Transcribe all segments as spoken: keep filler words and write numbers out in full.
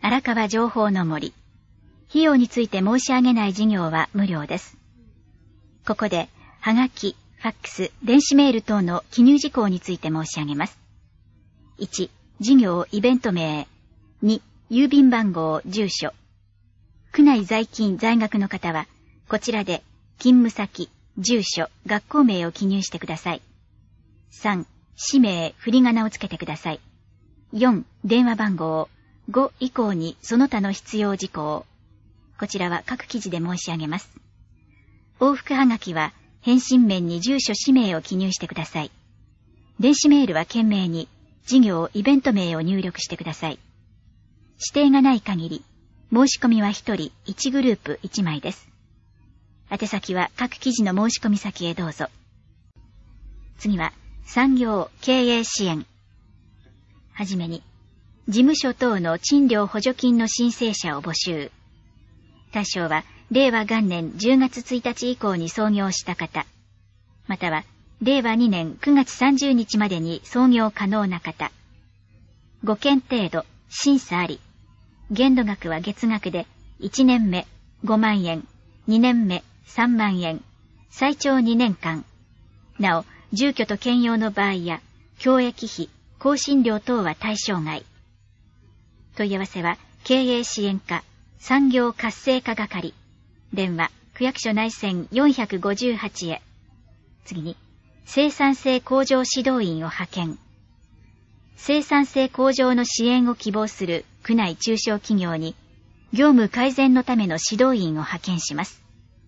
荒川情報の森。費用について申し上げない事業は無料です。ここで、はがき、ファックス、電子メール等の記入事項について申し上げます。いち、事業イベント名。に、郵便番号、住所。区内在勤在学の方は、こちらで、勤務先、住所、学校名を記入してください。さん、氏名、振り仮名をつけてください。よん、電話番号。ご以降にその他の必要事項。こちらは各記事で申し上げます。往復はがきは、返信面に住所氏名を記入してください。電子メールは懸命に、事業イベント名を入力してください。指定がない限り、申し込みはひとりいちグループいちまいです。宛先は各記事の申し込み先へどうぞ。次は、産業経営支援。はじめに、事務所等の賃料補助金の申請者を募集。対象は、れいわ元年じゅうがつついたち以降に創業した方、または、れいわにねんくがつさんじゅうにちまでに創業可能な方。ごけん程度、審査あり。限度額は月額で、いちねんめごまんえん、にねんめさんまんえん、最長にねんかん。なお、住居と兼用の場合や、教育費、更新料等は対象外。問い合わせは、経営支援課、産業活性化係。電話、区役所内線よんひゃくごじゅうはちへ。次に、生産性向上指導員を派遣。生産性向上の支援を希望する区内中小企業に、業務改善のための指導員を派遣します。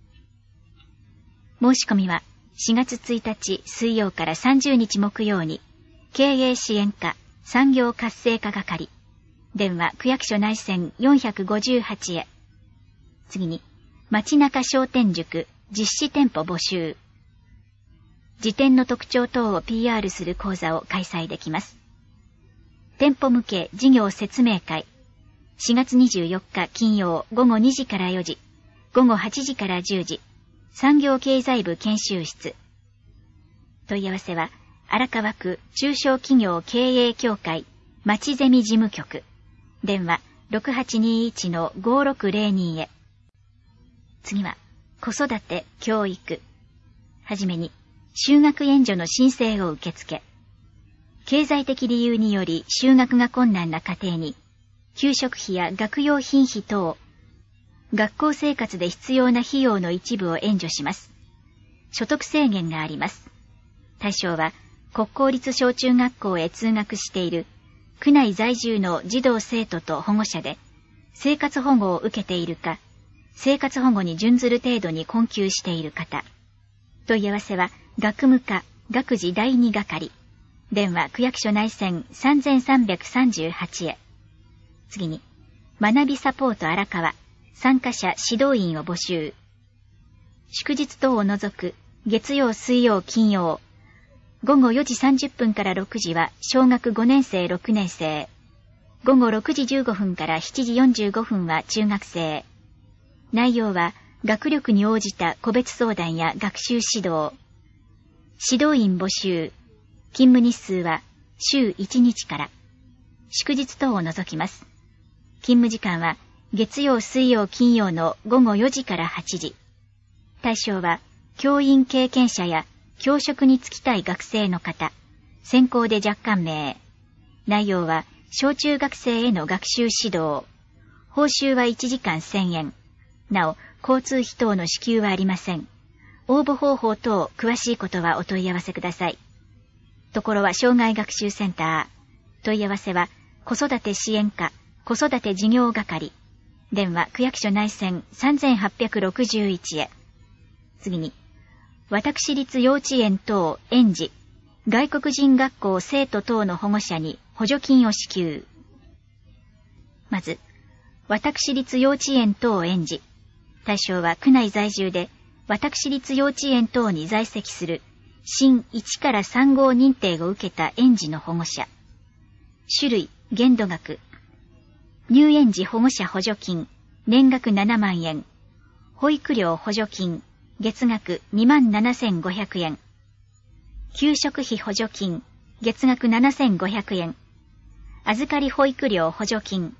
申し込みは、しがつついたち水曜からさんじゅうにち木曜に、経営支援課、産業活性化係。電話、区役所内線よんひゃくごじゅうはちへ。次に、街中商店塾実施店舗募集。時点の特徴等を ピーアール する講座を開催できます。店舗向け事業説明会。しがつにじゅうよっか金曜ごごにじからよじ、ごごはちじからじゅうじ、産業経済部研修室。問い合わせは、荒川区中小企業経営協会町ゼミ事務局。電話 ろくはちにいちのごろくぜろに へ。次は、子育て、教育。はじめに、就学援助の申請を受付。経済的理由により就学が困難な家庭に、給食費や学用品費等、学校生活で必要な費用の一部を援助します。所得制限があります。対象は、国公立小中学校へ通学している、区内在住の児童生徒と保護者で、生活保護を受けているか、生活保護に準ずる程度に困窮している方。問い合わせは、学務課、学児第二係。電話、区役所内線さんさんさんはちへ。次に、学びサポート荒川、参加者指導員を募集。祝日等を除く、月曜、水曜、金曜。ごごよじさんじゅっぷんからろくじは小学ごねんせいろくねんせい。ごごろくじじゅうごふんからしちじよんじゅうごふんは中学生。内容は学力に応じた個別相談や学習指導。指導員募集。勤務日数は週いちにちから。祝日等を除きます。勤務時間は月曜、水曜、金曜のごごよじからはちじ。対象は教員経験者や教職に就きたい学生の方。専攻で若干名。内容は小中学生への学習指導。報酬はいちじかんせんえん。なお、交通費等の支給はありません。応募方法等詳しいことはお問い合わせください。ところは障害学習センター。問い合わせは子育て支援課、子育て事業係。電話、区役所内線さんはっぴゃくろくじゅういちへ。次に、私立幼稚園等園児、外国人学校生徒等の保護者に補助金を支給。まず、私立幼稚園等園児。対象は区内在住で、私立幼稚園等に在籍する、新いちからさん号認定を受けた園児の保護者。種類、限度額。入園児保護者補助金、年額ななまんえん。保育料補助金、月額にまんななせんごひゃくえん。給食費補助金、月額ななせんごひゃくえん。預かり保育料補助金、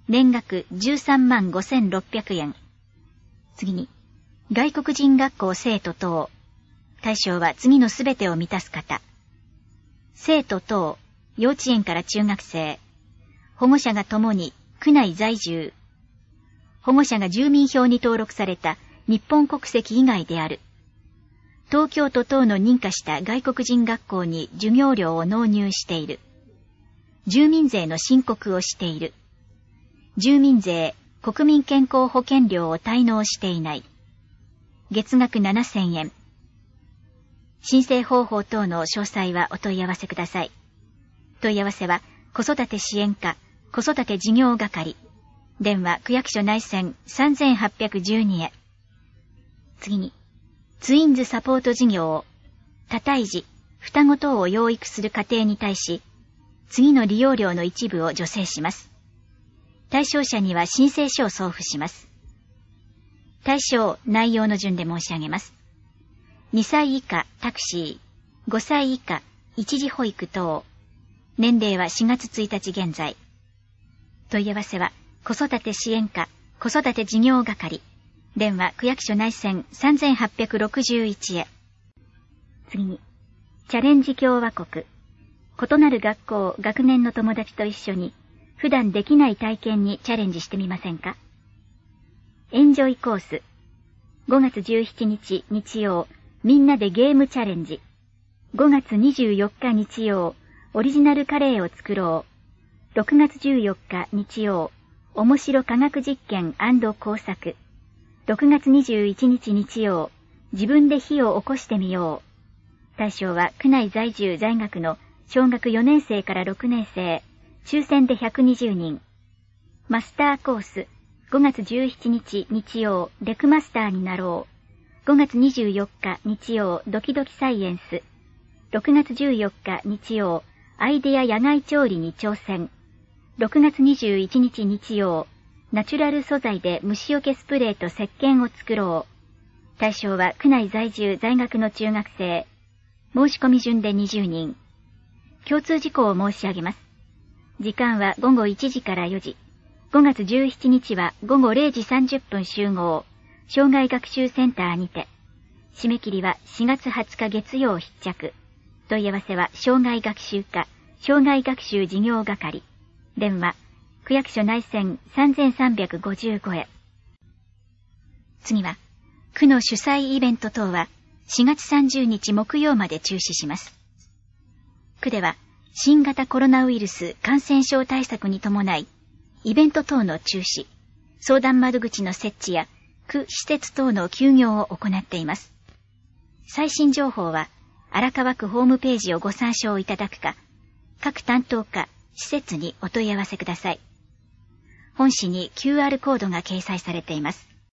年額じゅうさんまんごせんろっぴゃくえん。次に、外国人学校生徒等。対象は次のすべてを満たす方。生徒等、幼稚園から中学生。保護者が共に区内在住。保護者が住民票に登録された日本国籍以外である。東京都等の認可した外国人学校に授業料を納入している。住民税の申告をしている。住民税、国民健康保険料を滞納していない。月額ななせんえん。申請方法等の詳細はお問い合わせください。問い合わせは子育て支援課、子育て事業係。電話区役所内線さんぜんはっぴゃくじゅうにへ。次に、ツインズサポート事業。多胎児、双子等を養育する家庭に対し、次の利用料の一部を助成します。対象者には申請書を送付します。対象、内容の順で申し上げます。にさい以下タクシー、ごさい以下一時保育等。年齢はしがつついたち現在。問い合わせは子育て支援課、子育て事業係。電話区役所内線さんぜんはっぴゃくろくじゅういちへ。次に、チャレンジ共和国。異なる学校、学年の友達と一緒に、普段できない体験にチャレンジしてみませんか？エンジョイコース。ごがつじゅうしちにち日曜、みんなでゲームチャレンジ。ごがつにじゅうよっか日曜、オリジナルカレーを作ろう。ろくがつじゅうよっか日曜、面白科学実験&工作。ろくがつにじゅういちにち日曜、自分で火を起こしてみよう。対象は区内在住在学の小学よねんせいからろくねんせい、抽選でひゃくにじゅうにん。マスターコース、ごがつじゅうしちにち日曜、レクマスターになろう。ごがつにじゅうよっか日曜、ドキドキサイエンス。ろくがつじゅうよっか日曜、アイデア野外調理に挑戦。ろくがつにじゅういちにち日曜、ナチュラル素材で虫除けスプレーと石鹸を作ろう。対象は区内在住在学の中学生。申し込み順でにじゅうにん。共通事項を申し上げます。時間はごごいちじからよじ。ごがつじゅうしちにちはごごれいじさんじゅっぷん集合。障害学習センターにて。締め切りはしがつはつか月曜必着。問い合わせは障害学習課、障害学習事業係。電話、区役所内線さんぜんさんびゃくごじゅうごへ。次は、区の主催イベント等はしがつさんじゅうにち木曜まで中止します。区では、新型コロナウイルス感染症対策に伴い、イベント等の中止、相談窓口の設置や区施設等の休業を行っています。最新情報は、荒川区ホームページをご参照いただくか、各担当課、施設にお問い合わせください。本誌に キューアール コードが掲載されています。